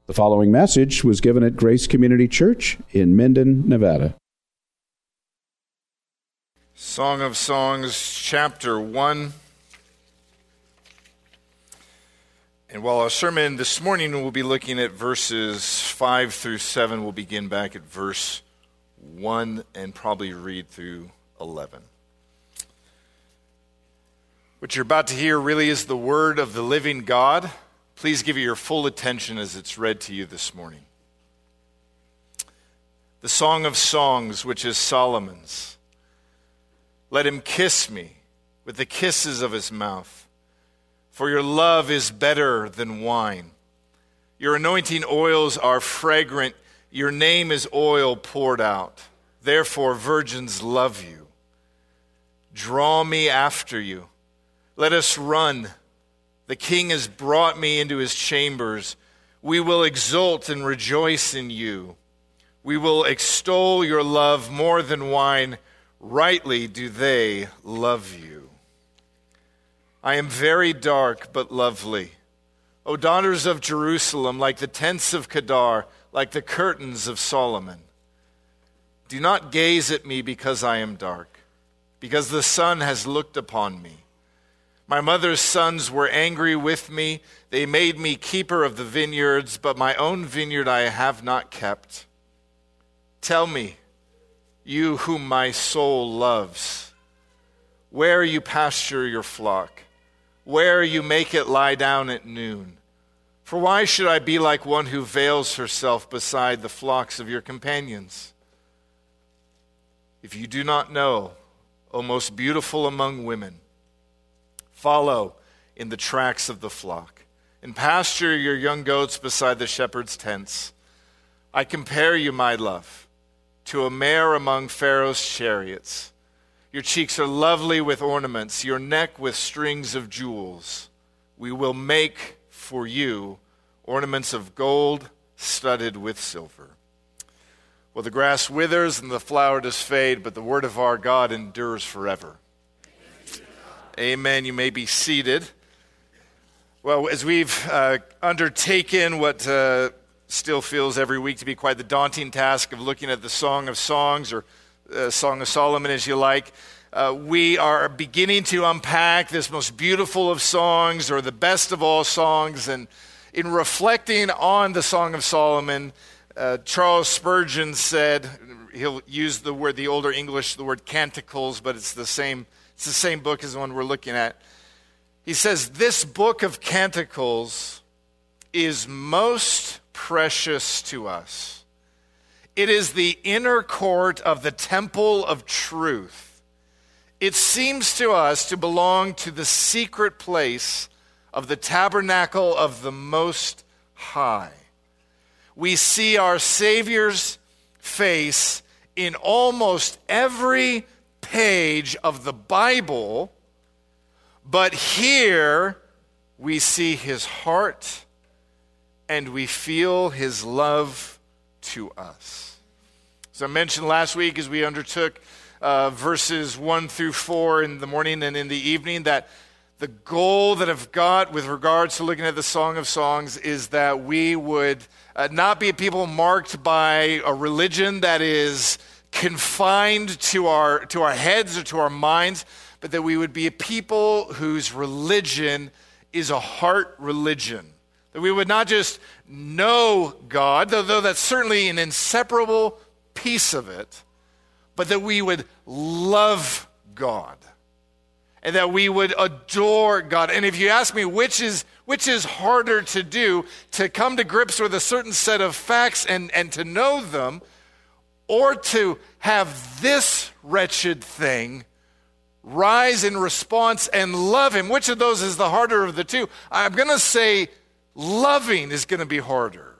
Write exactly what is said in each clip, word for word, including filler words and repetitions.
The following message was given at Grace Community Church in Minden, Nevada. Song of Songs, chapter one. And while our sermon this morning will be looking at verses five through seven, we'll begin back at verse one and probably read through eleven. What you're about to hear really is the word of the living God. Please give it your full attention as it's read to you this morning. The Song of Songs, which is Solomon's. Let him kiss me with the kisses of his mouth, for your love is better than wine. Your anointing oils are fragrant. Your name is oil poured out. Therefore, virgins love you. Draw me after you. Let us run. The king has brought me into his chambers. We will exult and rejoice in you. We will extol your love more than wine. Rightly do they love you. I am very dark but lovely. O daughters of Jerusalem, like the tents of Kedar, like the curtains of Solomon. Do not gaze at me because I am dark, because the sun has looked upon me. My mother's sons were angry with me. They made me keeper of the vineyards, but my own vineyard I have not kept. Tell me, you whom my soul loves, where you pasture your flock, where you make it lie down at noon. For why should I be like one who veils herself beside the flocks of your companions? If you do not know, O most beautiful among women, follow in the tracks of the flock, and pasture your young goats beside the shepherd's tents. I compare you, my love, to a mare among Pharaoh's chariots. Your cheeks are lovely with ornaments, your neck with strings of jewels. We will make for you ornaments of gold studded with silver. Well, the grass withers and the flower does fade, but the word of our God endures forever. Amen. You may be seated. Well, as we've uh, undertaken what uh, still feels every week to be quite the daunting task of looking at the Song of Songs, or uh, Song of Solomon as you like, uh, we are beginning to unpack this most beautiful of songs, or the best of all songs. And in reflecting on the Song of Solomon, uh, Charles Spurgeon said, he'll use the word, the older English, the word canticles, but it's the same It's the same book as the one we're looking at. He says, this book of Canticles is most precious to us. It is the inner court of the temple of truth. It seems to us to belong to the secret place of the tabernacle of the Most High. We see our Savior's face in almost every page of the Bible, but here we see his heart and we feel his love to us. As I mentioned last week as we undertook uh, verses one through four in the morning and in the evening, that the goal that I've got with regards to looking at the Song of Songs is that we would uh, not be a people marked by a religion that is confined to our to our heads or to our minds, but that we would be a people whose religion is a heart religion. That we would not just know God, though that's certainly an inseparable piece of it, but that we would love God. And that we would adore God. And if you ask me which is which is harder to do, to come to grips with a certain set of facts and, and to know them, or to have this wretched thing rise in response and love him. Which of those is the harder of the two? I'm going to say loving is going to be harder.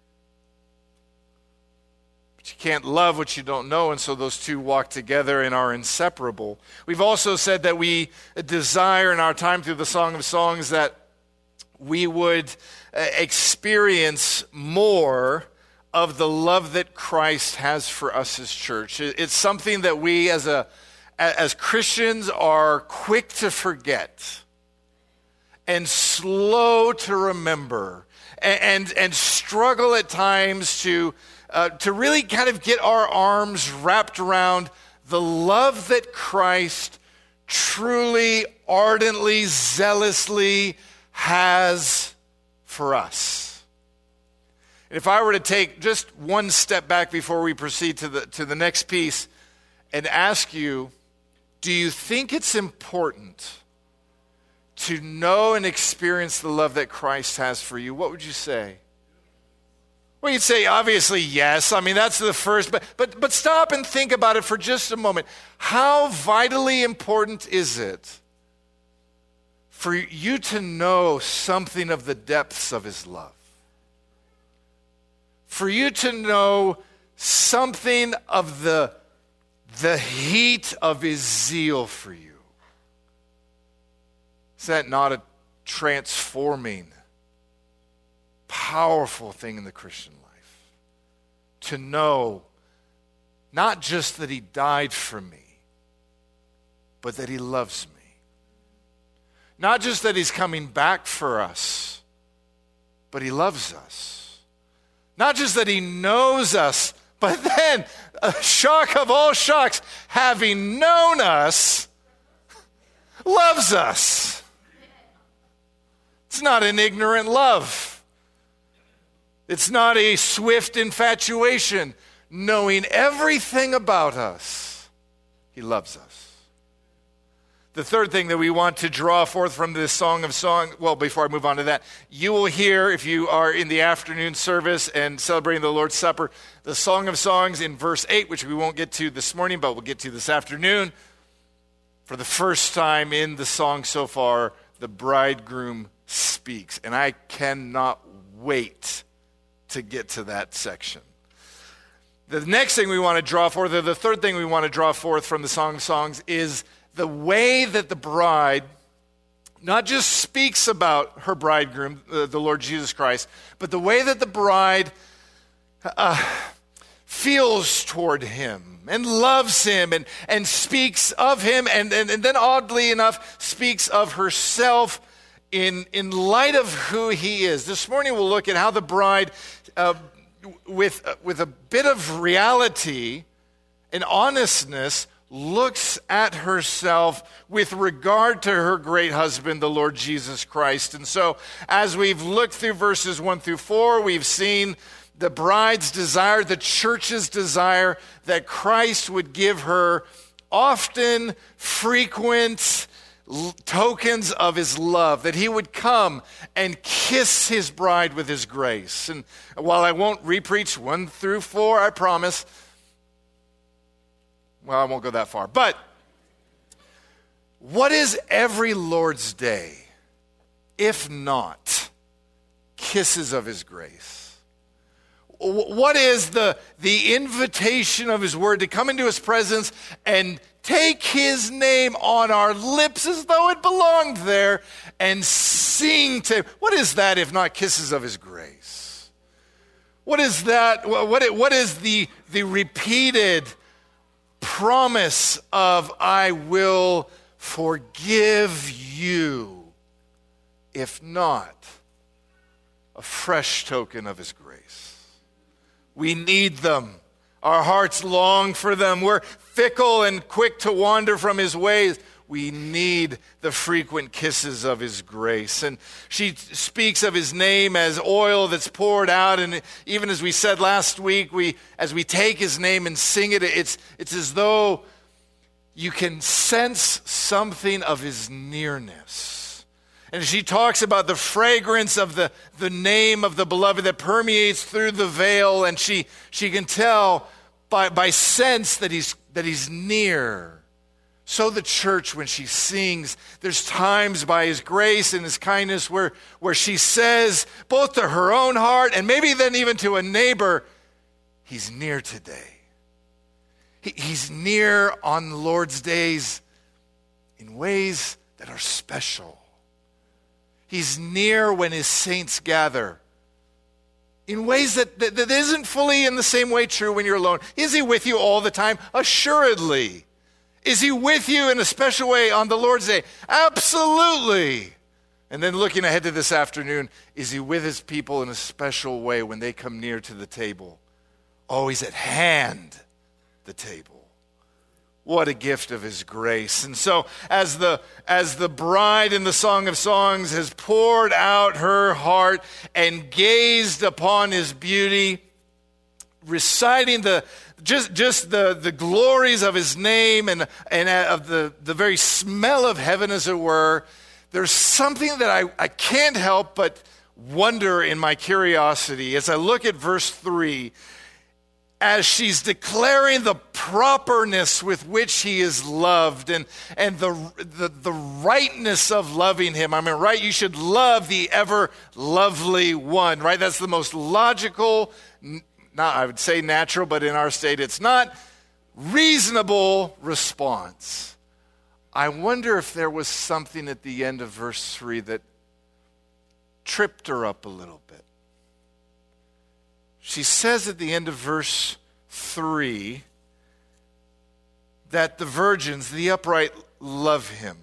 But you can't love what you don't know, and so those two walk together and are inseparable. We've also said that we desire in our time through the Song of Songs that we would experience more of the love that Christ has for us as church. It's something that we as a as Christians are quick to forget and slow to remember and, and, and struggle at times to, uh, to really kind of get our arms wrapped around the love that Christ truly, ardently, zealously has for us. And if I were to take just one step back before we proceed to the, to the next piece and ask you, do you think it's important to know and experience the love that Christ has for you? What would you say? Well, you'd say, obviously, yes. I mean, that's the first, but, but, but stop and think about it for just a moment. How vitally important is it for you to know something of the depths of his love? For you to know something of the, the heat of his zeal for you? Is that not a transforming, powerful thing in the Christian life? To know not just that he died for me, but that he loves me. Not just that he's coming back for us, but he loves us. Not just that he knows us, but then, a shock of all shocks, having known us, loves us. It's not an ignorant love. It's not a swift infatuation. Knowing everything about us, he loves us. The third thing that we want to draw forth from this Song of Songs, well, before I move on to that, you will hear, if you are in the afternoon service and celebrating the Lord's Supper, the Song of Songs in verse eight, which we won't get to this morning, but we'll get to this afternoon. For the first time in the song so far, the bridegroom speaks. And I cannot wait to get to that section. The next thing we want to draw forth, or the third thing we want to draw forth from the Song of Songs, is the way that the bride not just speaks about her bridegroom, uh, the Lord Jesus Christ, but the way that the bride uh, feels toward him and loves him and, and speaks of him, and, and, and then oddly enough speaks of herself in, in light of who he is. This morning we'll look at how the bride, uh, with, uh, with a bit of reality and honestness, looks at herself with regard to her great husband, the Lord Jesus Christ. And so as we've looked through verses one through four, we've seen the bride's desire, the church's desire, that Christ would give her often, frequent l- tokens of his love, that he would come and kiss his bride with his grace. And while I won't repreach one through four, I promise, well, I won't go that far. But what is every Lord's Day, if not kisses of his grace? What is the, the invitation of his word to come into his presence and take his name on our lips as though it belonged there and sing to him? What is that if not kisses of his grace? What is that? What, what is the, the repeated promise of I will forgive you, if not a fresh token of his grace? We need them. Our hearts long for them. We're fickle and quick to wander from his ways. We need the frequent kisses of his grace. And she speaks of his name as oil that's poured out. And even as we said last week, we as we take his name and sing it, it's, it's as though you can sense something of his nearness. And she talks about the fragrance of the, the name of the beloved that permeates through the veil. And she, she can tell by, by sense that he's, that he's near. So the church, when she sings, there's times by his grace and his kindness where, where she says, both to her own heart and maybe then even to a neighbor, he's near today. He, he's near on the Lord's days in ways that are special. He's near when his saints gather in ways that, that, that isn't fully in the same way true when you're alone. Is he with you all the time? Assuredly. Is he with you in a special way on the Lord's Day? Absolutely. And then looking ahead to this afternoon, is he with his people in a special way when they come near to the table? Oh, he's at hand, the table. What a gift of his grace. And so as the as the bride in the Song of Songs has poured out her heart and gazed upon his beauty, reciting the just just the, the glories of his name and, and of the, the very smell of heaven, as it were, there's something that I, I can't help but wonder in my curiosity as I look at verse three, as she's declaring the properness with which he is loved and, and the, the, the rightness of loving him. I mean, right, you should love the ever lovely one, right? That's the most logical, not I would say natural, but in our state it's not, reasonable response. I wonder if there was something at the end of verse three that tripped her up a little bit. She says at the end of verse three that the virgins, the upright, love him.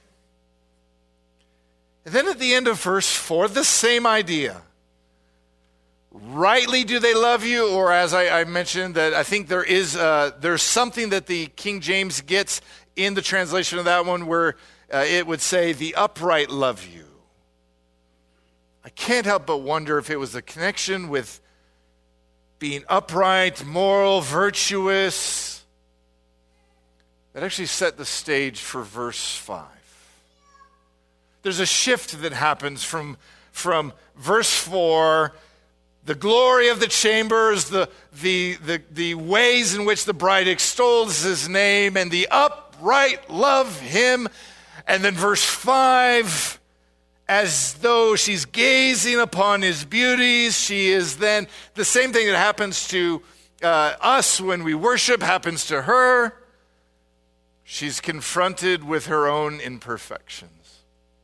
And then at the end of verse four, the same idea. Rightly do they love you, or as I, I mentioned, that I think there is uh, there's something that the King James gets in the translation of that one where uh, it would say, the upright love you. I can't help but wonder if it was a connection with being upright, moral, virtuous, that actually set the stage for verse five. There's a shift that happens from, from verse four, the glory of the chambers, the, the, the, the ways in which the bride extols his name, and the upright love him. And then verse five, as though she's gazing upon his beauties, she is then, the same thing that happens to uh, us when we worship happens to her. She's confronted with her own imperfections.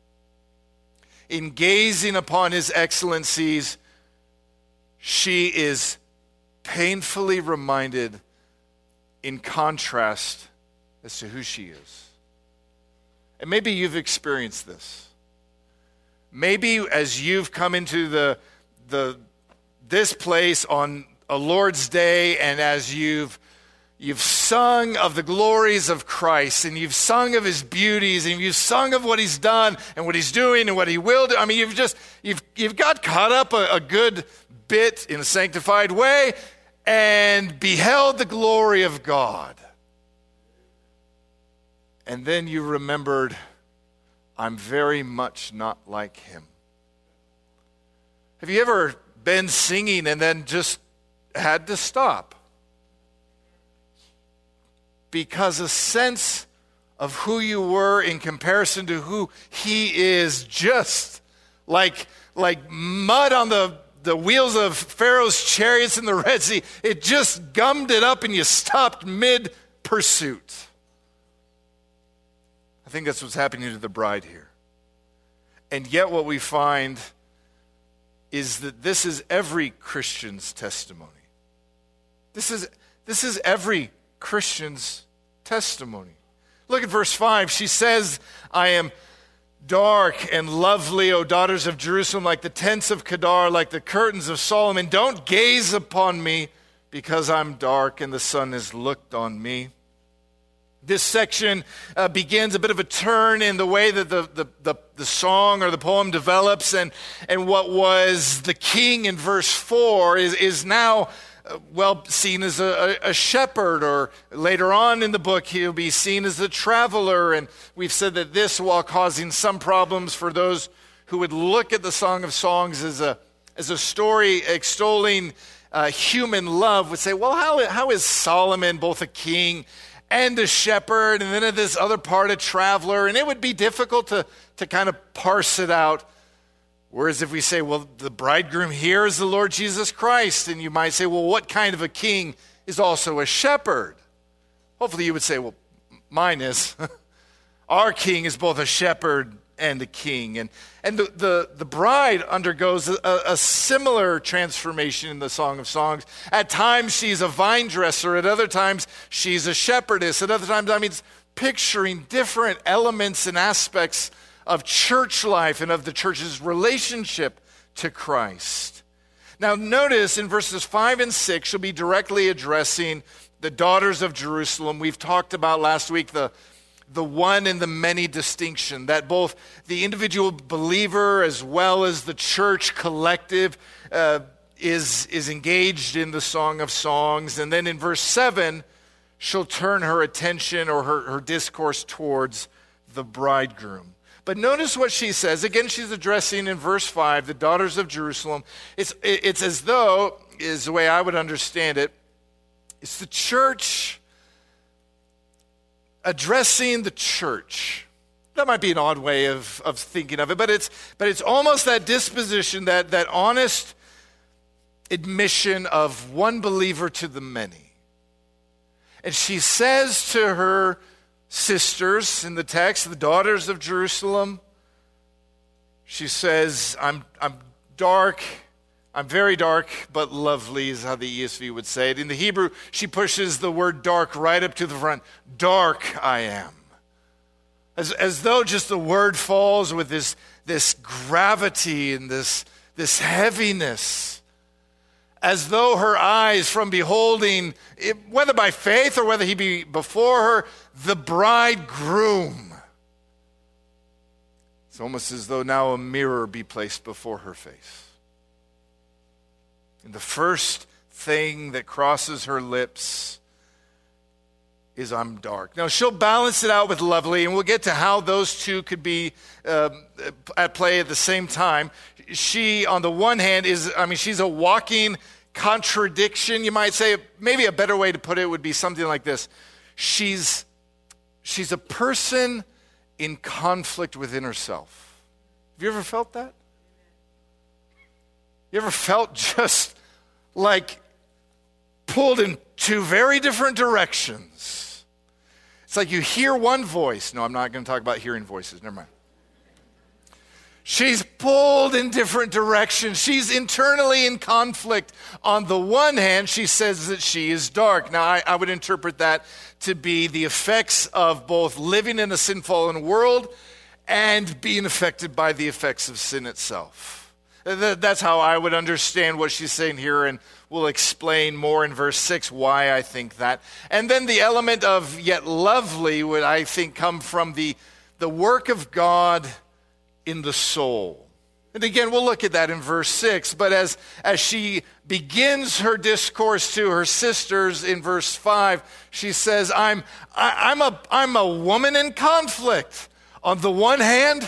In gazing upon his excellencies, she is painfully reminded in contrast as to who she is. And maybe you've experienced this. Maybe as you've come into the, the this place on a Lord's Day, and as you've you've sung of the glories of Christ, and you've sung of his beauties, and you've sung of what he's done and what he's doing and what he will do. I mean, you've just you've you've got caught up a, a good bit in a sanctified way and beheld the glory of God. And then you remembered, I'm very much not like him. Have you ever been singing and then just had to stop? Because a sense of who you were in comparison to who he is, just like, like mud on the, the wheels of Pharaoh's chariots in the Red Sea, it just gummed it up and you stopped mid-pursuit. I think that's what's happening to the bride here. And yet what we find is that this is every Christian's testimony. This is, this is every Christian's testimony. Look at verse five. She says, I am dark and lovely, O daughters of Jerusalem, like the tents of Kedar, like the curtains of Solomon. Don't gaze upon me because I'm dark and the sun has looked on me. This section uh, begins a bit of a turn in the way that the, the, the, the song or the poem develops, and, and what was the king in verse four is, is now, uh, well, seen as a, a, a shepherd, or later on in the book he'll be seen as a traveler, and we've said that this, while causing some problems for those who would look at the Song of Songs as a, as a story extolling uh, human love, would say, well, how, how is Solomon both a king and a shepherd, and then at this other part a traveler, and it would be difficult to, to kind of parse it out. Whereas if we say, well, the bridegroom here is the Lord Jesus Christ, and you might say, well, what kind of a king is also a shepherd? Hopefully you would say, well, mine is. Our king is both a shepherd and a king. And, and the, the, the bride undergoes a, a similar transformation in the Song of Songs. At times she's a vine dresser. At other times she's a shepherdess. At other times, I mean, it's picturing different elements and aspects of church life and of the church's relationship to Christ. Now notice in verses five and six, she'll be directly addressing the daughters of Jerusalem. We've talked about last week the, the one and the many distinction, that both the individual believer as well as the church collective uh, is, is engaged in the Song of Songs. And then in verse seven, she'll turn her attention or her, her discourse towards the bridegroom. But notice what she says. Again, she's addressing in verse five, the daughters of Jerusalem. It's, it's as though, is the way I would understand it, it's the church addressing the church. That might be an odd way of, of thinking of it, but it's, but it's almost that disposition, that, that honest admission of one believer to the many. And she says to her sisters in the text, the daughters of Jerusalem, she says, I'm, I'm dark, I'm very dark, but lovely is how the E S V would say it. In the Hebrew, she pushes the word dark right up to the front. Dark I am. As, as though just the word falls with this, this gravity and this, this heaviness. As though her eyes from beholding, whether by faith or whether he be before her, the bridegroom. It's almost as though now a mirror be placed before her face. And the first thing that crosses her lips is I'm dark. Now she'll balance it out with lovely, and we'll get to how those two could be uh, at play at the same time. She, on the one hand, is, I mean, she's a walking contradiction, you might say. Maybe a better way to put it would be something like this. She's, she's a person in conflict within herself. Have you ever felt that? You ever felt just like pulled in two very different directions? It's like you hear one voice. No, I'm not going to talk about hearing voices. Never mind. She's pulled in different directions. She's internally in conflict. On the one hand, she says that she is dark. Now, I, I would interpret that to be the effects of both living in a sin-fallen world and being affected by the effects of sin itself. That's how I would understand what she's saying here, and we'll explain more in verse six why I think that. And then the element of yet lovely would, I think, come from the, the work of God in the soul. And again, we'll look at that in verse six, but as, as she begins her discourse to her sisters in verse five, she says, I'm, I, I'm, a, I'm a woman in conflict. On the one hand,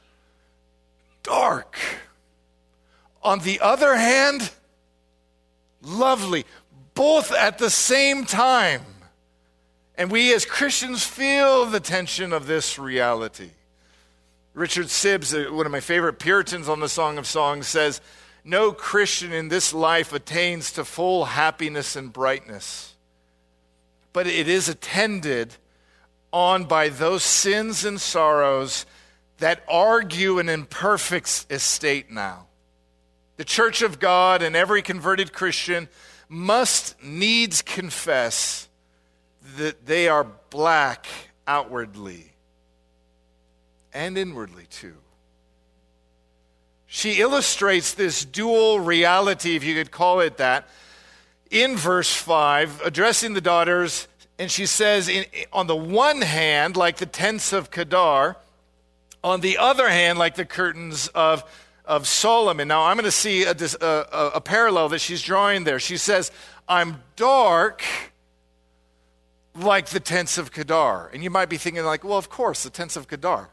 dark. On the other hand, lovely. Both at the same time. And we as Christians feel the tension of this reality. Richard Sibbes, one of my favorite Puritans on the Song of Songs, says, no Christian in this life attains to full happiness and brightness, but it is attended on by those sins and sorrows that argue an imperfect estate now. The Church of God and every converted Christian must needs confess that they are black outwardly and inwardly too. She illustrates this dual reality, if you could call it that, in verse five, addressing the daughters, and she says, in, on the one hand, like the tents of Kedar, on the other hand, like the curtains of, of Solomon. Now, I'm going to see a, a, a parallel that she's drawing there. She says, I'm dark like the tents of Kedar. And you might be thinking like, well, of course, the tents of Kedar.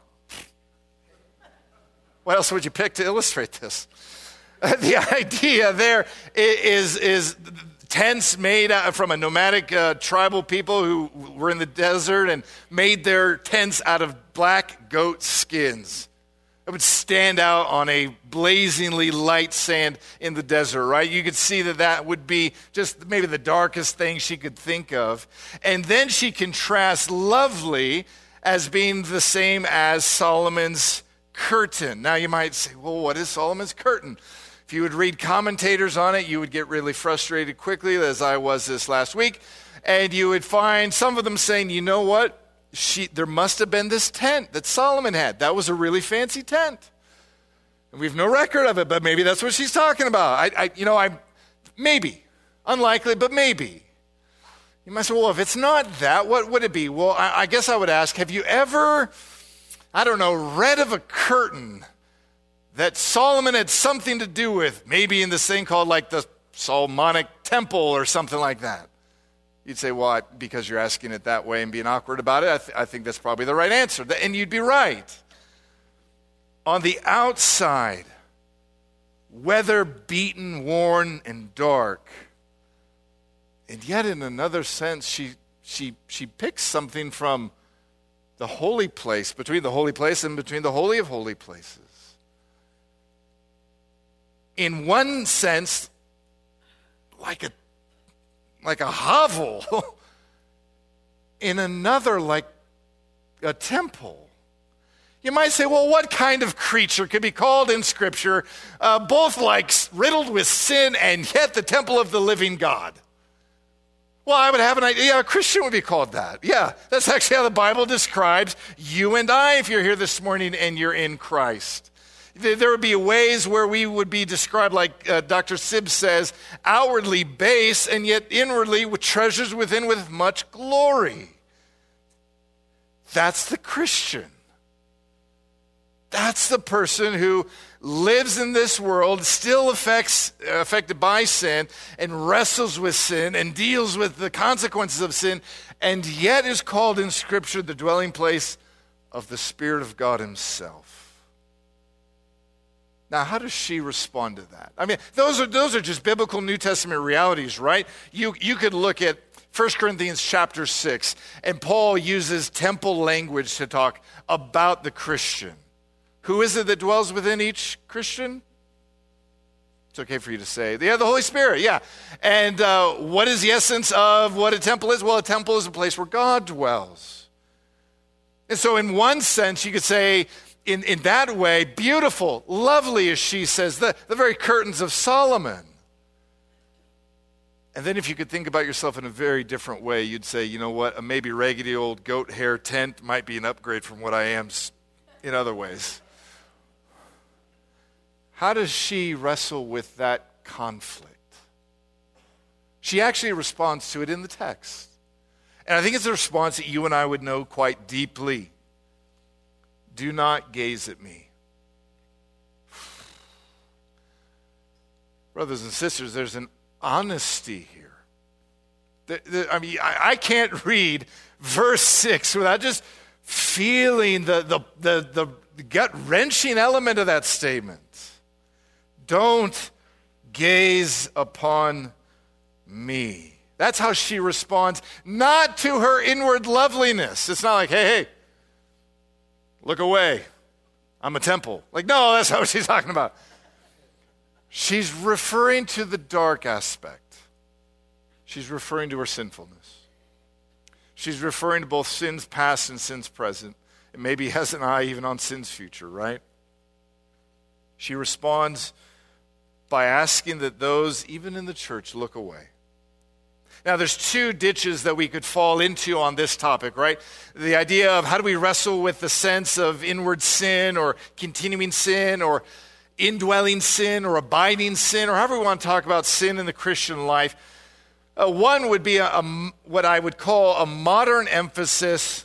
What else would you pick to illustrate this? The idea there is, is tents made from a nomadic uh, tribal people who were in the desert and made their tents out of black goat skins. It would stand out on a blazingly light sand in the desert, right? You could see that that would be just maybe the darkest thing she could think of. And then she contrasts lovely as being the same as Solomon's curtain. Now you might say, well, what is Solomon's curtain? If you would read commentators on it, you would get really frustrated quickly, as I was this last week, and you would find some of them saying, you know what? she there must have been this tent that Solomon had. That was a really fancy tent. And we have no record of it, but maybe that's what she's talking about. I, I you know, I maybe. Unlikely, but maybe. You might say, well, if it's not that, what would it be? Well, I, I guess I would ask, have you ever, I don't know, read of a curtain that Solomon had something to do with, maybe in this thing called like the Solomonic Temple or something like that? You'd say, well, I, because you're asking it that way and being awkward about it, I, th- I think that's probably the right answer. And you'd be right. On the outside, weather-beaten, worn, and dark. And yet, in another sense, she she she picks something from the holy place, between the holy place and between the holy of holy places. In one sense, like a like a hovel. In another, like a temple. You might say, well, what kind of creature could be called in Scripture uh, both like riddled with sin and yet the temple of the living God? Well, I would have an idea. Yeah, a Christian would be called that. Yeah, that's actually how the Bible describes you and I if you're here this morning and you're in Christ. There would be ways where we would be described, like uh, Doctor Sibbs says, outwardly base and yet inwardly with treasures within with much glory. That's the Christian. That's the person who lives in this world, still affects, uh, affected by sin, and wrestles with sin, and deals with the consequences of sin, and yet is called in Scripture the dwelling place of the Spirit of God himself. Now, how does she respond to that? I mean, those are those are just biblical New Testament realities, right? You you could look at First Corinthians chapter six, and Paul uses temple language to talk about the Christian. Who is it that dwells within each Christian? It's okay for you to say. Yeah, the Holy Spirit, yeah. And uh, what is the essence of what a temple is? Well, a temple is a place where God dwells. And so in one sense, you could say, in, in that way, beautiful, lovely, as she says, the, the very curtains of Solomon. And then if you could think about yourself in a very different way, you'd say, you know what, a maybe raggedy old goat hair tent might be an upgrade from what I am in other ways. How does she wrestle with that conflict? She actually responds to it in the text. And I think it's a response that you and I would know quite deeply. Do not gaze at me. Brothers and sisters, there's an honesty here. The, the, I mean, I, I can't read verse six without just feeling the, the, the, the gut-wrenching element of that statement. Don't gaze upon me. That's how she responds, not to her inward loveliness. It's not like, hey, hey, look away. I'm a temple. Like, no, that's not what she's talking about. She's referring to the dark aspect. She's referring to her sinfulness. She's referring to both sins past and sins present. And maybe has an eye even on sin's future, right? She responds by asking that those, even in the church, look away. Now, there's two ditches that we could fall into on this topic, right? The idea of how do we wrestle with the sense of inward sin or continuing sin or indwelling sin or abiding sin or however we want to talk about sin in the Christian life. Uh, one would be a, a, what I would call a modern emphasis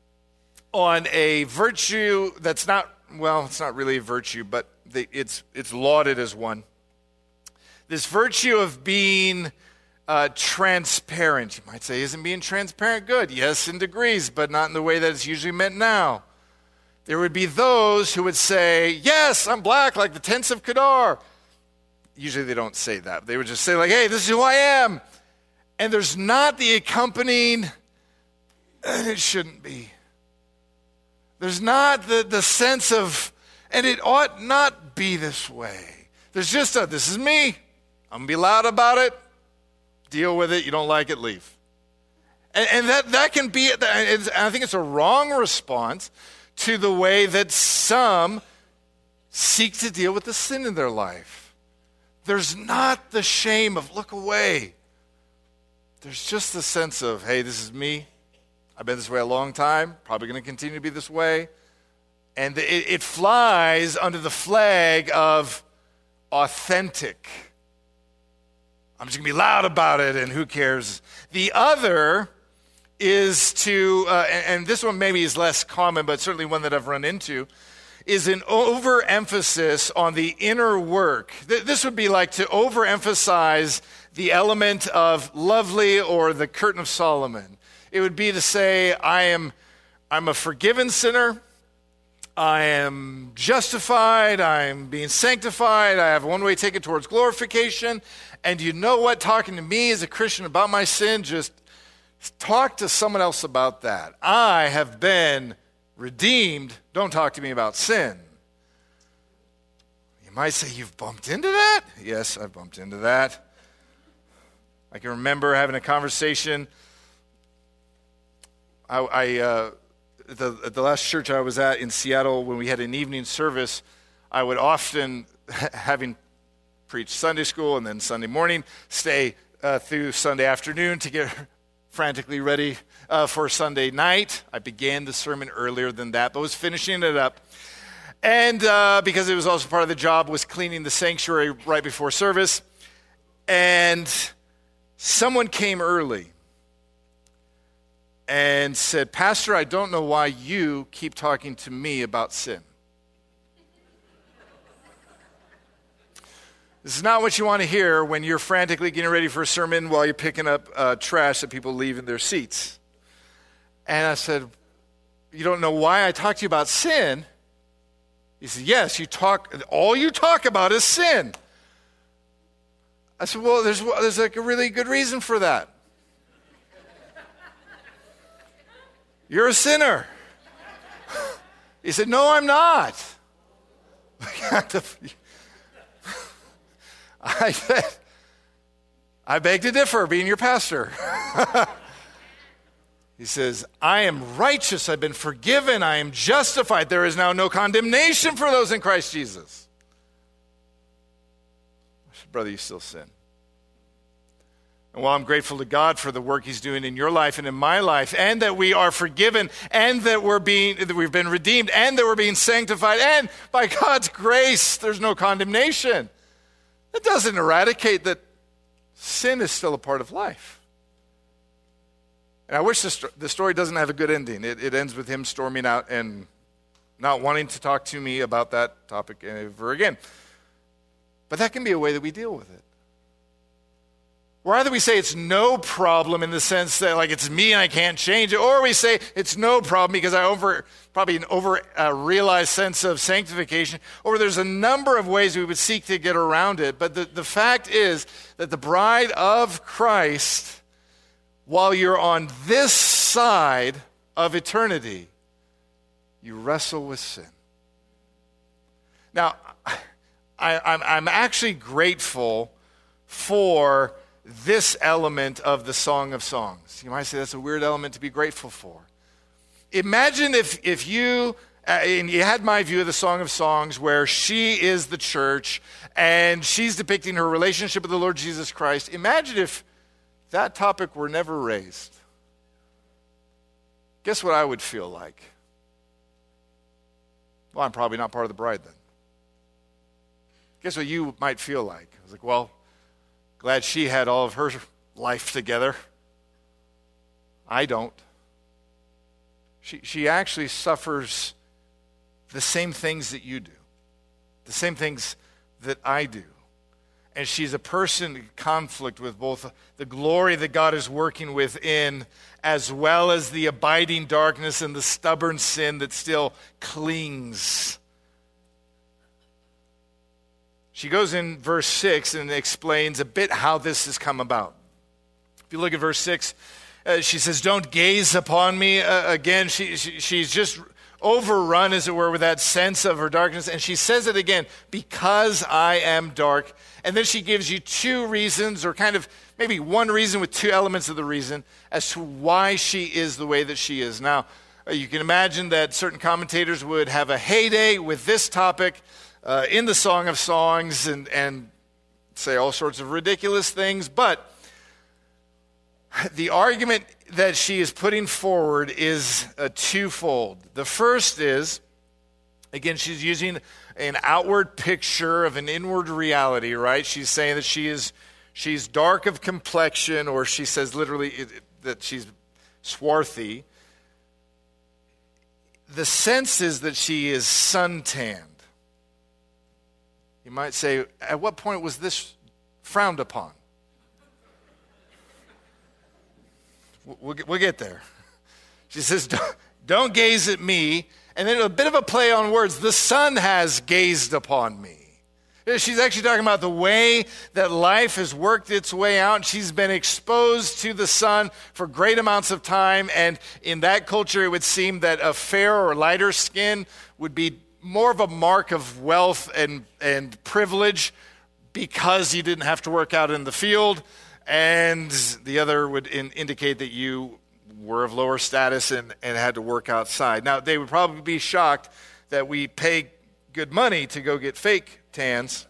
on a virtue that's not, well, it's not really a virtue, but the, it's it's lauded as one. This virtue of being uh, transparent. You might say, isn't being transparent good? Yes, in degrees, but not in the way that it's usually meant now. There would be those who would say, yes, I'm black like the tents of Kedar. Usually they don't say that. They would just say like, hey, this is who I am. And there's not the accompanying, and it shouldn't be. There's not the, the sense of, and it ought not be this way. There's just a, this is me. I'm going to be loud about it. Deal with it. You don't like it, leave. And, and that, that can be, I think it's a wrong response to the way that some seek to deal with the sin in their life. There's not the shame of look away. There's just the sense of, hey, this is me. I've been this way a long time, probably going to continue to be this way. And it, it flies under the flag of authentic. I'm just going to be loud about it, and who cares? The other is to, uh, and, and this one maybe is less common, but certainly one that I've run into, is an overemphasis on the inner work. Th- this would be like to overemphasize the element of lovely or the curtain of Solomon. It would be to say, I am, I'm a forgiven sinner. I am justified, I'm being sanctified, I have a one-way ticket towards glorification, and you know what? Talking to me as a Christian about my sin, just talk to someone else about that. I have been redeemed, don't talk to me about sin. You might say, you've bumped into that? Yes, I've bumped into that. I can remember having a conversation. I... I uh, The, at the last church I was at in Seattle, when we had an evening service, I would often, having preached Sunday school and then Sunday morning, stay uh, through Sunday afternoon to get frantically ready uh, for Sunday night. I began the sermon earlier than that, but was finishing it up. And uh, because it was also part of the job, was cleaning the sanctuary right before service. And someone came early and said, Pastor, I don't know why you keep talking to me about sin. This is not what you want to hear when you're frantically getting ready for a sermon while you're picking up uh, trash that people leave in their seats. And I said, you don't know why I talk to you about sin? He said, yes, you talk, all you talk about is sin. I said, well, there's, there's like a really good reason for that. You're a sinner. He said, no, I'm not. I said, I beg to differ, being your pastor. He says, I am righteous. I've been forgiven. I am justified. There is now no condemnation for those in Christ Jesus. I said, brother, you still sin. And while I'm grateful to God for the work he's doing in your life and in my life, and that we are forgiven, and that we're being, that we've been redeemed, and that we're being sanctified, and by God's grace, there's no condemnation. That doesn't eradicate that sin is still a part of life. And I wish this, the story doesn't have a good ending. It, it ends with him storming out and not wanting to talk to me about that topic ever again. But that can be a way that we deal with it. Or either we say it's no problem in the sense that like it's me and I can't change it, or we say it's no problem because I over probably an over uh, realized sense of sanctification, or there's a number of ways we would seek to get around it. But the, the fact is that the bride of Christ, while you're on this side of eternity, you wrestle with sin. Now, I, I'm, I'm actually grateful for this element of the Song of Songs. You might say that's a weird element to be grateful for. Imagine if, if you, uh, and you had my view of the Song of Songs where she is the church and she's depicting her relationship with the Lord Jesus Christ. Imagine if that topic were never raised. Guess what I would feel like? Well, I'm probably not part of the bride then. Guess what you might feel like? I was like, well, glad she had all of her life together. I don't. She, she actually suffers the same things that you do, the same things that I do. And she's a person in conflict with both the glory that God is working within as well as the abiding darkness and the stubborn sin that still clings. She goes in verse six and explains a bit how this has come about. If you look at verse six, uh, she says, don't gaze upon me uh, again. She, she She's just overrun, as it were, with that sense of her darkness. And she says it again, because I am dark. And then she gives you two reasons, or kind of maybe one reason with two elements of the reason, as to why she is the way that she is. Now, uh, you can imagine that certain commentators would have a heyday with this topic Uh, in the Song of Songs and, and say all sorts of ridiculous things, but The argument that she is putting forward is a twofold. The first is, again, she's using an outward picture of an inward reality, right? She's saying that she is she's dark of complexion, or she says literally it, it, that she's swarthy. The sense is that she is suntanned. You might say, at what point was this frowned upon? We'll get, we'll get there. She says, don't, don't gaze at me. And then a bit of a play on words. The sun has gazed upon me. She's actually talking about the way that life has worked its way out. She's been exposed to the sun for great amounts of time. And in that culture, it would seem that a fair or lighter skin would be more of a mark of wealth and, and privilege because you didn't have to work out in the field. And the other would in, indicate that you were of lower status and, and had to work outside. Now, they would probably be shocked that we pay good money to go get fake tans.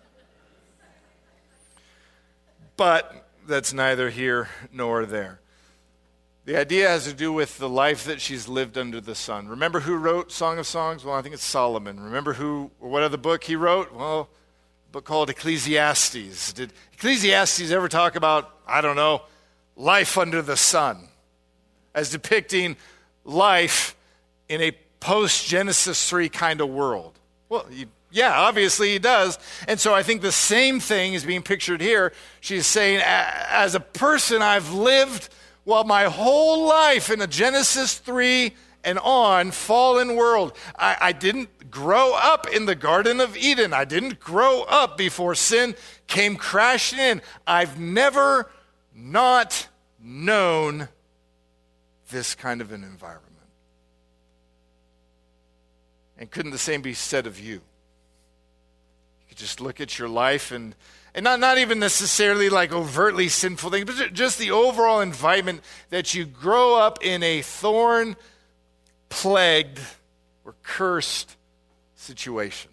But that's neither here nor there. The idea has to do with the life that she's lived under the sun. Remember who wrote Song of Songs? Well, I think it's Solomon. Remember who, or what other book he wrote? Well, a book called Ecclesiastes. Did Ecclesiastes ever talk about, I don't know, life under the sun as depicting life in a post-Genesis three kind of world? Well, you, yeah, obviously he does. And so I think the same thing is being pictured here. She's saying, as a person, I've lived, well, my whole life in a Genesis three and on fallen world. I, I didn't grow up in the Garden of Eden. I didn't grow up before sin came crashing in. I've never not known this kind of an environment. And couldn't the same be said of you? You could just look at your life and And not, not even necessarily like overtly sinful things, but just the overall environment that you grow up in a thorn-plagued or cursed situation.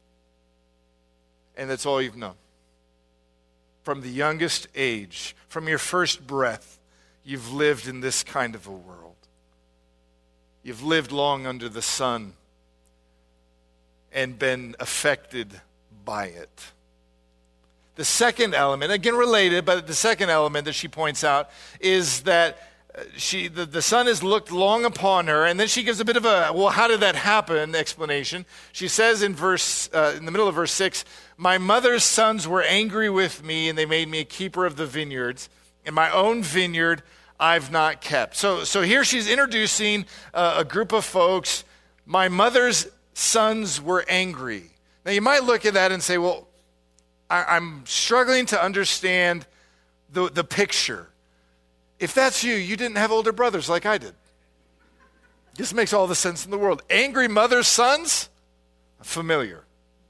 And that's all you've known. From the youngest age, from your first breath, you've lived in this kind of a world. You've lived long under the sun and been affected by it. The second element, again related, but the second element that she points out is that she the, the sun has looked long upon her, and then she gives a bit of a, well, how did that happen explanation. She says in verse, uh, in the middle of verse six, my mother's sons were angry with me, and they made me a keeper of the vineyards, and my own vineyard I've not kept. So, so here she's introducing uh, a group of folks. My mother's sons were angry. Now you might look at that and say, well, I'm struggling to understand the, the picture. If that's you, you didn't have older brothers like I did. This makes all the sense in the world. Angry mother's sons? Familiar.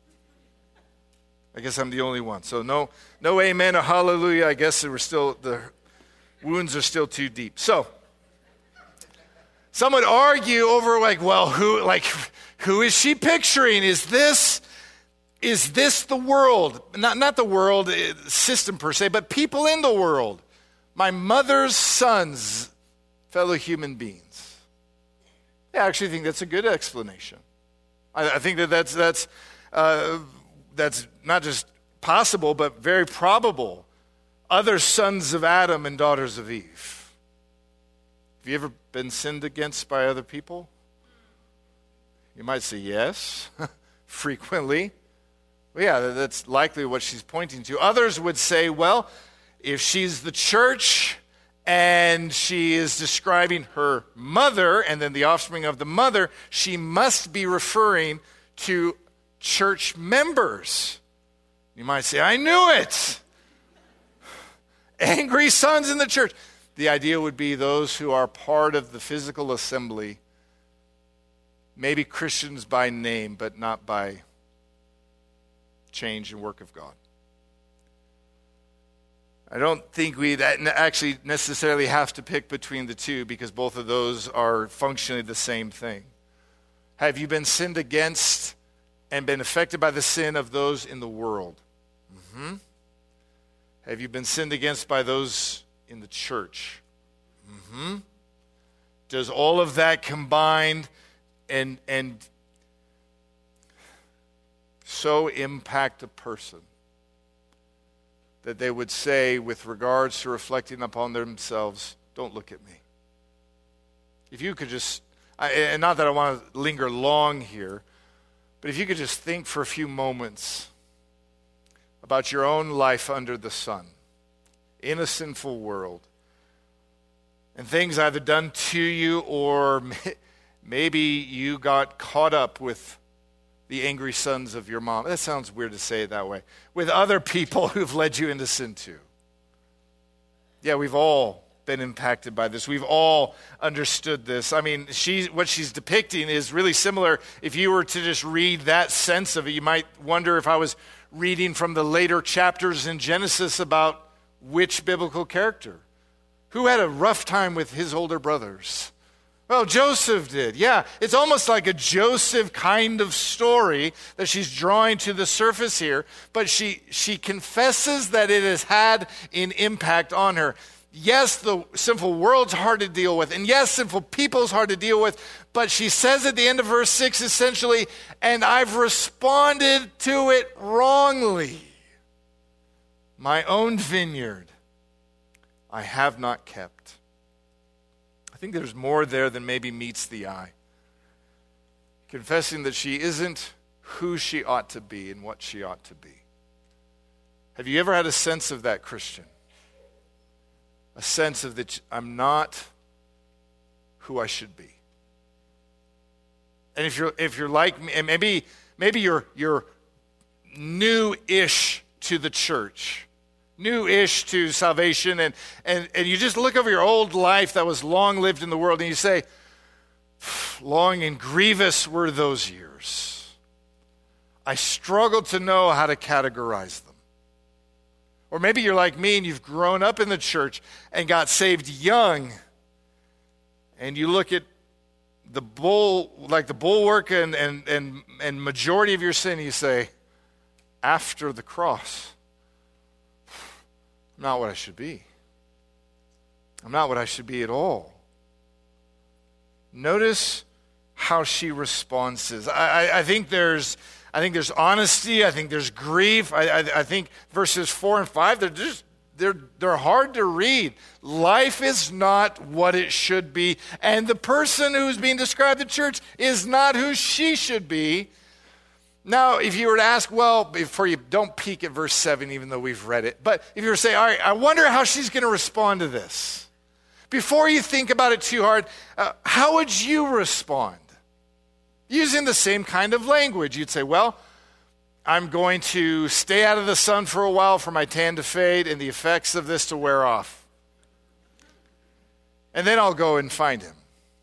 I guess I'm the only one. So no, no amen or hallelujah. I guess we're still, the wounds are still too deep. So some would argue over like, well, who, like, who is she picturing? Is this... Is this the world? Not, not the world system per se, but people in the world. My mother's sons, fellow human beings. Yeah, I actually think that's a good explanation. I, I think that that's, that's, uh, that's not just possible, but very probable. Other sons of Adam and daughters of Eve. Have you ever been sinned against by other people? You might say yes, frequently. Well, yeah, that's likely what she's pointing to. Others would say, well, if she's the church and she is describing her mother and then the offspring of the mother, she must be referring to church members. You might say, I knew it. Angry sons in the church. The idea would be those who are part of the physical assembly, maybe Christians by name, but not by change and work of God. I don't think we that actually necessarily have to pick between the two because both of those are functionally the same thing. Have you been sinned against and been affected by the sin of those in the world? Mm-hmm. Have you been sinned against by those in the church? Mm-hmm. Does all of that combined and and so impact a person that they would say, with regards to reflecting upon themselves, don't look at me? If you could just, I, and not that I want to linger long here, but if you could just think for a few moments about your own life under the sun, in a sinful world, and things either done to you or maybe you got caught up with the angry sons of your mom. That sounds weird to say it that way. With other people who've led you into sin too. Yeah, we've all been impacted by this. We've all understood this. I mean, she, what she's depicting is really similar. If you were to just read that sense of it, you might wonder if I was reading from the later chapters in Genesis about which biblical character? Who had a rough time with his older brothers? Well, Joseph did. Yeah, it's almost like a Joseph kind of story that she's drawing to the surface here, but she, she confesses that it has had an impact on her. Yes, the sinful world's hard to deal with, and yes, sinful people's hard to deal with, but she says at the end of verse six, essentially, and I've responded to it wrongly. My own vineyard I have not kept. I think there's more there than maybe meets the eye. Confessing that she isn't who she ought to be and what she ought to be. Have you ever had a sense of that, Christian? A sense of that I'm not who I should be. And if you're if you're like me, and maybe maybe you're you're new-ish to the church, new-ish to salvation, and, and, and you just look over your old life that was long lived in the world, and you say, long and grievous were those years. I struggled to know how to categorize them. Or maybe you're like me and you've grown up in the church and got saved young, and you look at the bull, like the bulwark and, and, and, and majority of your sin, you say, after the cross, I'm not what I should be. I'm not what I should be at all. Notice how she responds. I, I, I think there's I think there's honesty. I think there's grief. I, I, I think verses four and five, they're just they're they're hard to read. Life is not what it should be, and the person who's being described in the church is not who she should be. Now, if you were to ask, well, before you don't peek at verse seven, even though we've read it, but if you were to say, all right, I wonder how she's going to respond to this. Before you think about it too hard, uh, how would you respond? Using the same kind of language, you'd say, well, I'm going to stay out of the sun for a while for my tan to fade and the effects of this to wear off. And then I'll go and find him.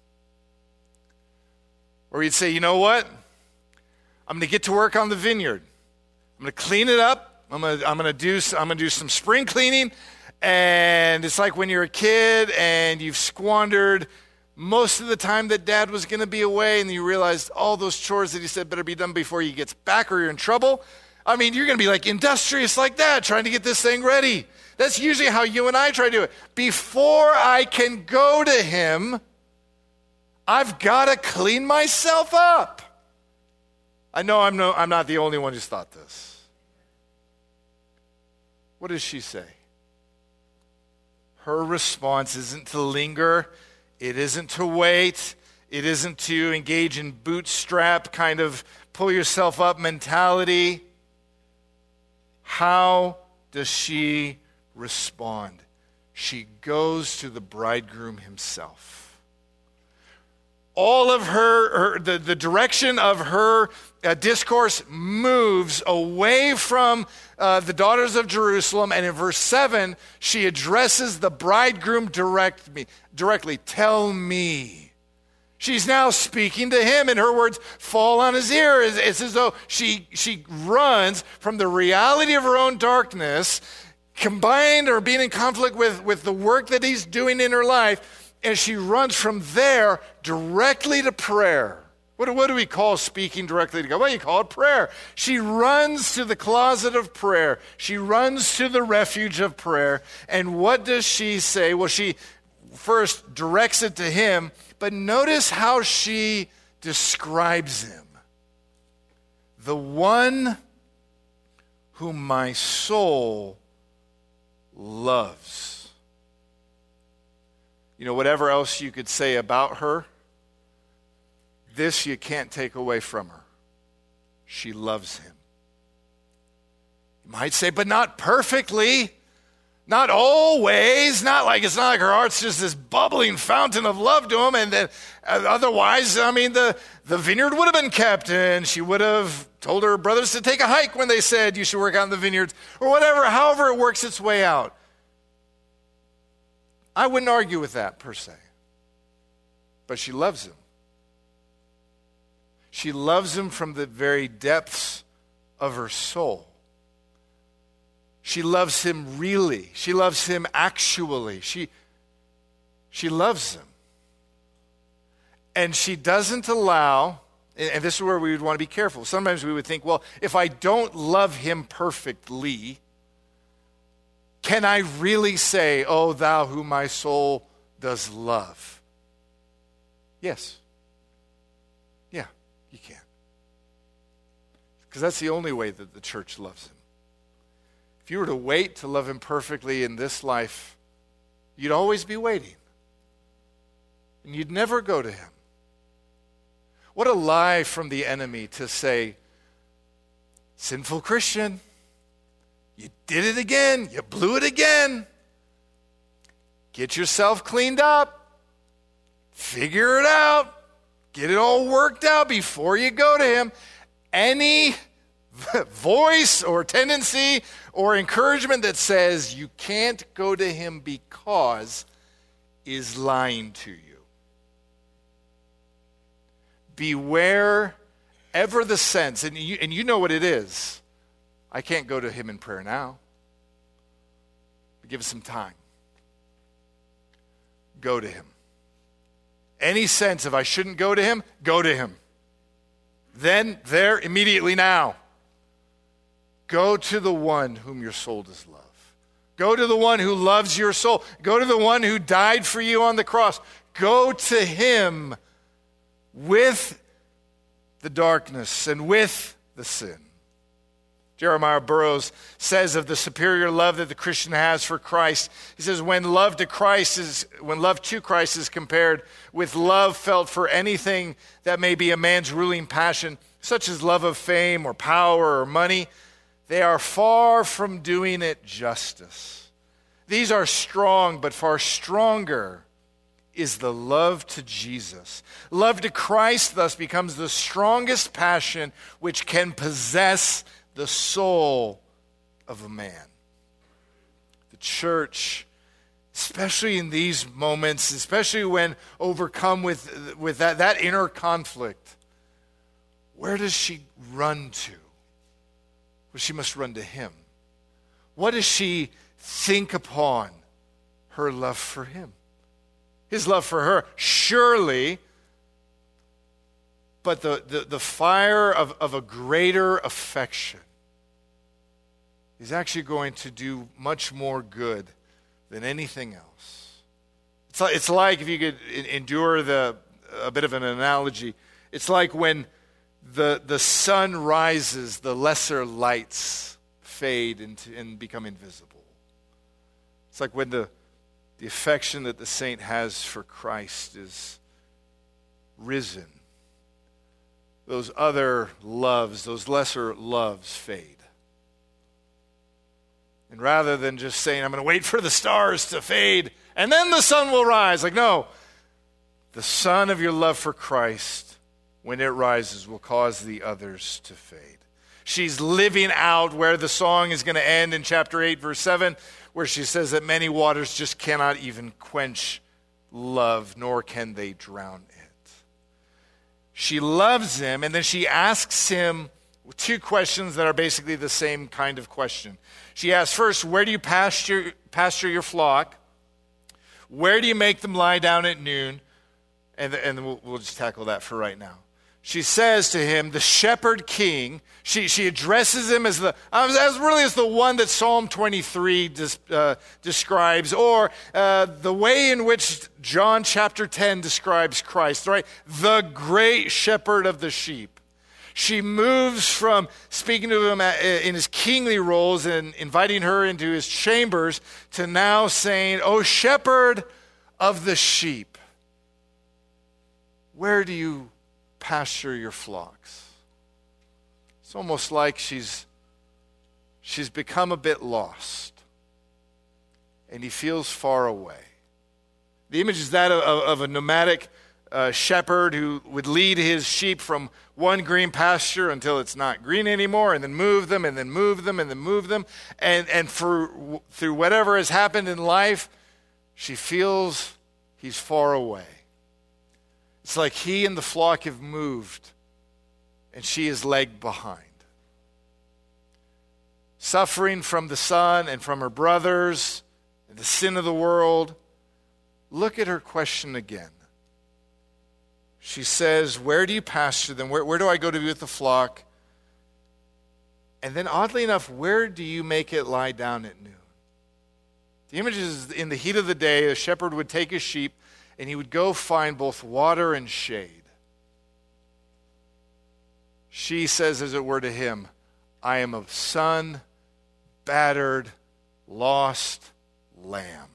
Or you'd say, you know what? I'm going to get to work on the vineyard. I'm going to clean it up. I'm going to, I'm going to do I'm going to do some spring cleaning. And it's like when you're a kid and you've squandered most of the time that dad was going to be away, and you realized all those chores that he said better be done before he gets back or you're in trouble. I mean, you're going to be like industrious like that, trying to get this thing ready. That's usually how you and I try to do it. Before I can go to him, I've got to clean myself up. I know I'm, no, I'm not the only one who's thought this. What does she say? Her response isn't to linger. It isn't to wait. It isn't to engage in bootstrap kind of pull yourself up mentality. How does she respond? She goes to the bridegroom himself. All of her, her the, the direction of her uh, discourse moves away from uh, the daughters of Jerusalem, and in verse seven, she addresses the bridegroom direct me, directly. Tell me. She's now speaking to him, and her words fall on his ear. It's, it's as though she, she runs from the reality of her own darkness, combined or being in conflict with, with the work that he's doing in her life, and she runs from there directly to prayer. What, what do we call speaking directly to God? Well, you call it prayer. She runs to the closet of prayer. She runs to the refuge of prayer. And what does she say? Well, she first directs it to him, but notice how she describes him. The one whom my soul loves. You know, whatever else you could say about her, this you can't take away from her. She loves him. You might say, but not perfectly. Not always, not like it's not like her heart's just this bubbling fountain of love to him. And then uh, otherwise, I mean, the, the vineyard would have been kept, and she would have told her brothers to take a hike when they said you should work out in the vineyards, or whatever, however it works its way out. I wouldn't argue with that per se. But she loves him. She loves him from the very depths of her soul. She loves him really. She loves him actually. She, she loves him. And she doesn't allow, and this is where we would want to be careful. Sometimes we would think, well, if I don't love him perfectly, can I really say, oh, thou whom my soul does love? Yes. Yeah, you can. Because that's the only way that the church loves him. If you were to wait to love him perfectly in this life, you'd always be waiting. And you'd never go to him. What a lie from the enemy to say, sinful Christian, you did it again, you blew it again. Get yourself cleaned up. Figure it out. Get it all worked out before you go to him. Any voice or tendency or encouragement that says you can't go to him because is lying to you. Beware ever the sense, and you, and you know what it is. I can't go to him in prayer now. But give us some time. Go to him. Any sense of I shouldn't go to him, go to him. Then, there, immediately now. Go to the one whom your soul does love. Go to the one who loves your soul. Go to the one who died for you on the cross. Go to him with the darkness and with the sin. Jeremiah Burroughs says of the superior love that the Christian has for Christ, he says, when love to Christ is, when love to Christ is compared with love felt for anything that may be a man's ruling passion, such as love of fame or power or money, they are far from doing it justice. These are strong, but far stronger is the love to Jesus. Love to Christ thus becomes the strongest passion which can possess the soul of a man. The church, especially in these moments, especially when overcome with, with that, that inner conflict, where does she run to? Well, she must run to him. What does she think upon? Her love for him. His love for her, surely, but the, the, the fire of, of a greater affection is actually going to do much more good than anything else. It's like, it's like if you could endure the a bit of an analogy, it's like when the, the sun rises, the lesser lights fade into, and become invisible. It's like when the, the affection that the saint has for Christ is risen. Those other loves, those lesser loves fade. And rather than just saying, I'm going to wait for the stars to fade and then the sun will rise. Like, no, the sun of your love for Christ, when it rises, will cause the others to fade. She's living out where the song is going to end in chapter eight, verse seven, where she says that many waters just cannot even quench love, nor can they drown it. She loves him, and then she asks him two questions that are basically the same kind of question. She asks first, where do you pasture, pasture your flock? Where do you make them lie down at noon? And, and we'll, we'll just tackle that for right now. she says to him, the shepherd king. She, she addresses him as the as, as really as the one that Psalm twenty-three des, uh, describes, or uh, the way in which John chapter ten describes Christ, right? The great shepherd of the sheep. She moves from speaking to him in his kingly roles and inviting her into his chambers to now saying, "O shepherd of the sheep, where do you pasture your flocks?" It's almost like she's she's become a bit lost, and he feels far away. The image is that of, of a nomadic uh, shepherd who would lead his sheep from one green pasture until it's not green anymore, and then move them, and then move them, and then move them, and and for through whatever has happened in life, she feels he's far away. It's like he and the flock have moved, and she is lagged behind. Suffering from the son and from her brothers and the sin of the world. Look at her question again. She says, where do you pasture them? Where, where do I go to be with the flock? And then oddly enough, where do you make it lie down at noon? The image is in the heat of the day, a shepherd would take his sheep and he would go find both water and shade. She says, as it were, to him, I am a sun, battered, lost lamb.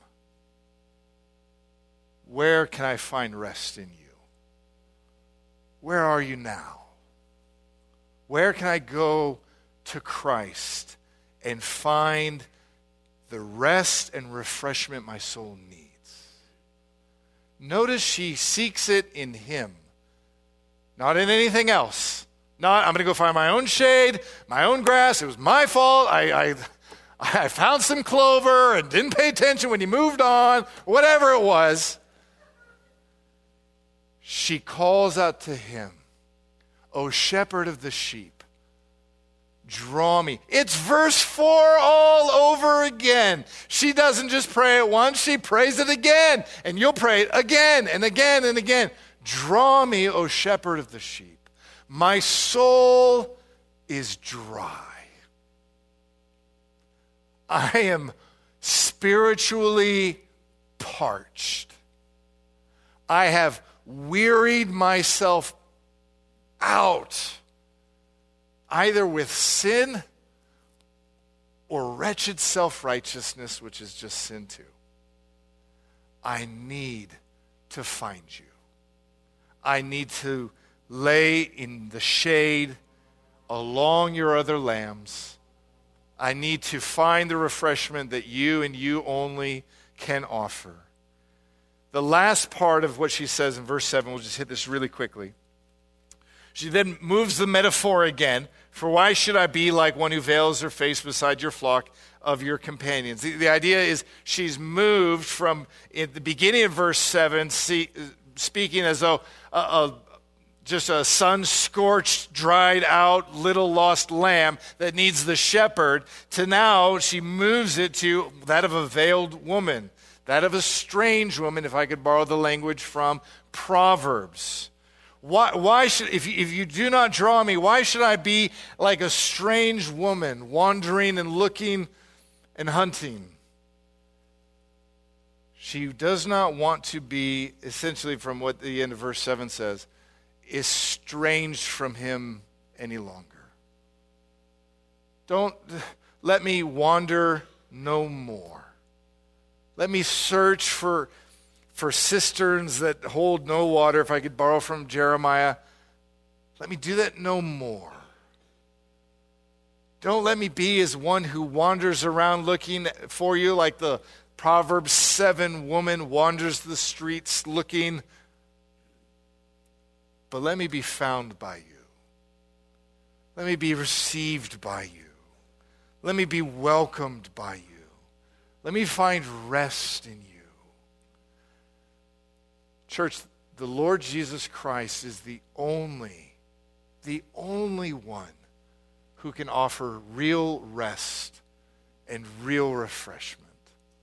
Where can I find rest in you? Where are you now? Where can I go to Christ and find the rest and refreshment my soul needs? Notice she seeks it in him, not in anything else. Not, I'm going to go find my own shade, my own grass. It was my fault. I, I, I found some clover and didn't pay attention when he moved on, whatever it was. She calls out to him, O shepherd of the sheep, draw me. It's verse four all over again. She doesn't just pray it once, she prays it again. And you'll pray it again and again and again. Draw me, O shepherd of the sheep. My soul is dry. I am spiritually parched. I have wearied myself out, either with sin or wretched self-righteousness, which is just sin too. I need to find you. I need to lay in the shade along your other lambs. I need to find the refreshment that you and you only can offer. The last part of what she says in verse seven, we'll just hit this really quickly. She then moves the metaphor again. For why should I be like one who veils her face beside your flock of your companions? The, the idea is she's moved from, at the beginning of verse seven, see, speaking as though a, a, just a sun-scorched, dried out, little lost lamb that needs the shepherd, to now she moves it to that of a veiled woman. That of a strange woman, if I could borrow the language from Proverbs. Why, why should, if you, if you do not draw me, why should I be like a strange woman, wandering and looking and hunting? She does not want to be, essentially from what the end of verse seven says, estranged from him any longer. Don't let me wander no more. Let me search for, for cisterns that hold no water, if I could borrow from Jeremiah. Let me do that no more. Don't let me be as one who wanders around looking for you like the Proverbs seven woman wanders the streets looking. But let me be found by you. Let me be received by you. Let me be welcomed by you. Let me find rest in you. Church, the Lord Jesus Christ is the only, the only one who can offer real rest and real refreshment.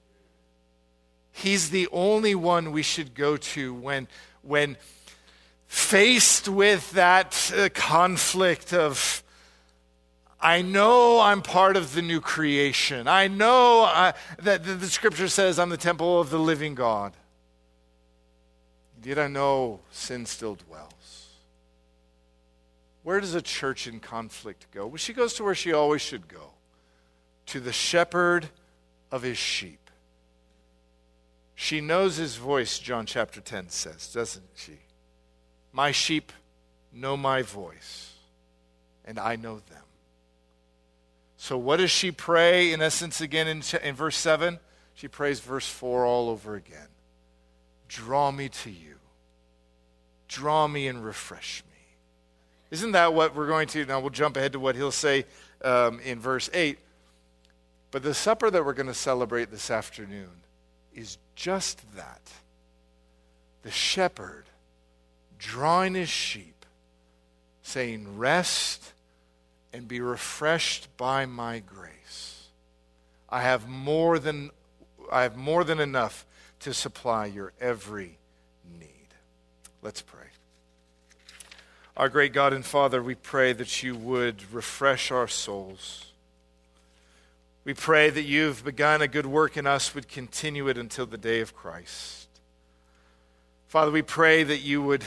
He's the only one we should go to when, when faced with that uh, conflict of, I know I'm part of the new creation. I know I, that the, the scripture says I'm the temple of the living God. Yet I know sin still dwells. Where does a church in conflict go? Well, she goes to where she always should go, to the shepherd of his sheep. She knows his voice, John chapter ten says, doesn't she? My sheep know my voice, and I know them. So what does she pray, in essence, again in, in verse seven? She prays verse four all over again. Draw me to you. Draw me and refresh me. Isn't that what we're going to, now we'll jump ahead to what he'll say um, in verse eight. But the supper that we're going to celebrate this afternoon is just that. The shepherd drawing his sheep, saying, rest and be refreshed by my grace. I have more than I have more than enough to supply your every need. Let's pray. Our great God and Father, we pray that you would refresh our souls. We pray that you've begun a good work in us, would continue it until the day of Christ. Father, we pray that you would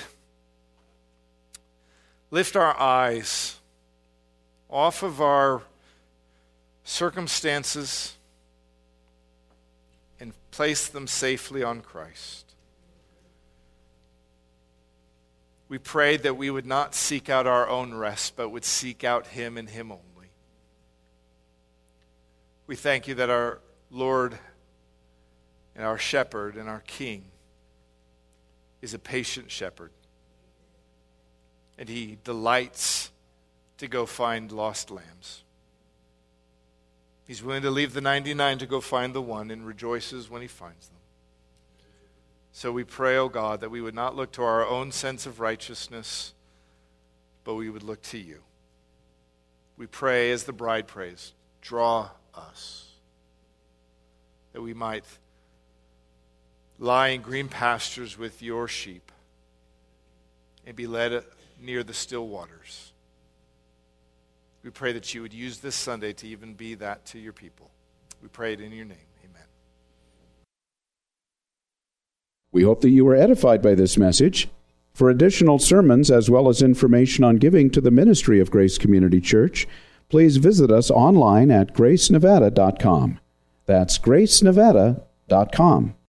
lift our eyes off of our circumstances and place them safely on Christ. We prayed that we would not seek out our own rest, but would seek out him and him only. We thank you that our Lord and our shepherd and our King is a patient shepherd. And he delights to go find lost lambs. He's willing to leave the ninety-nine to go find the one and rejoices when he finds them. So we pray, O God, that we would not look to our own sense of righteousness, but we would look to you. We pray as the bride prays, draw us, that we might lie in green pastures with your sheep and be led near the still waters. We pray that you would use this Sunday to even be that to your people. We pray it in your name. Amen. We hope that you were edified by this message. For additional sermons as well as information on giving to the ministry of Grace Community Church, please visit us online at grace nevada dot com. That's grace nevada dot com.